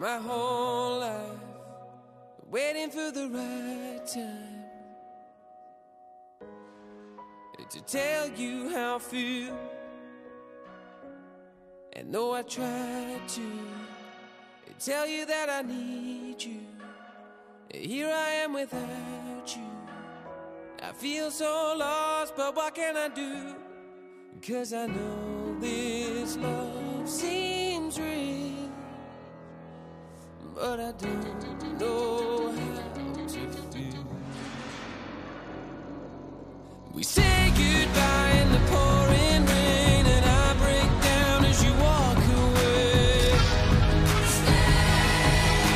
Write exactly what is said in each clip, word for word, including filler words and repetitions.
my whole life, waiting for the right time to tell you how I feel. And though I tried to tell you that I need you, here I am without you. I feel so lost, but what can I do? 'Cause I know this love seems real, but I don't know how to feel. We say goodbye in the pouring rain, and I break down as you walk away. Stay,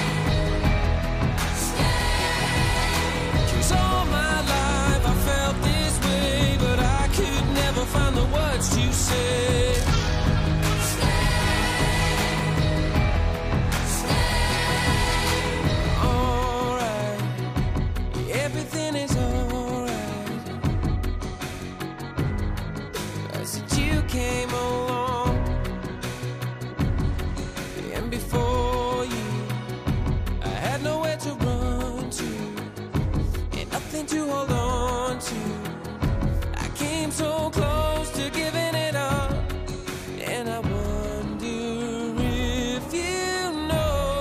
stay. 'Cause all my life I felt this way, but I could never find the words to say. Came along, and before you I had nowhere to run to and nothing to hold on to. I came so close to giving it up, and I wonder if you know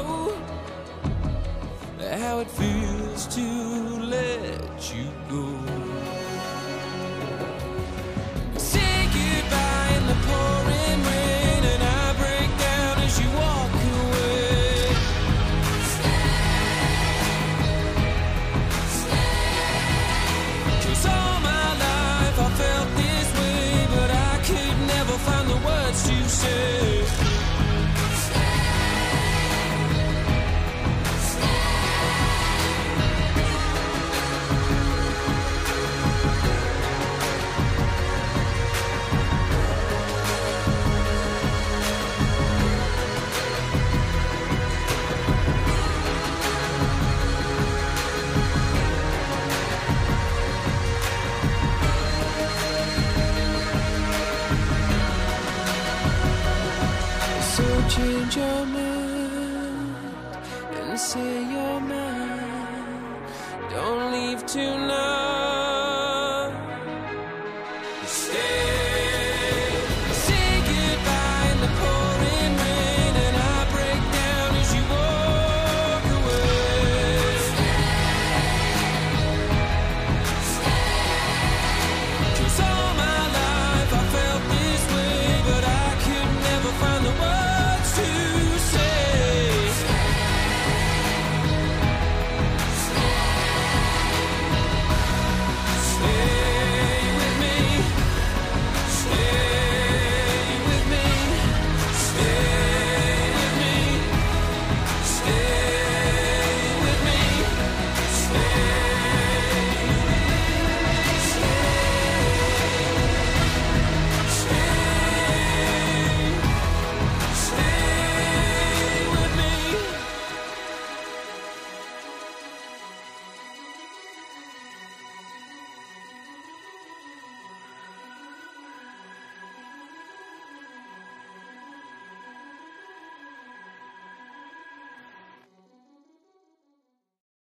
how it feels to let you go. Pouring rain, and I break down as you walk away. Stay, stay. 'Cause all my life I felt this way, but I could never find the words to say. So change your mind and say you're mine. Don't leave tonight. Stay.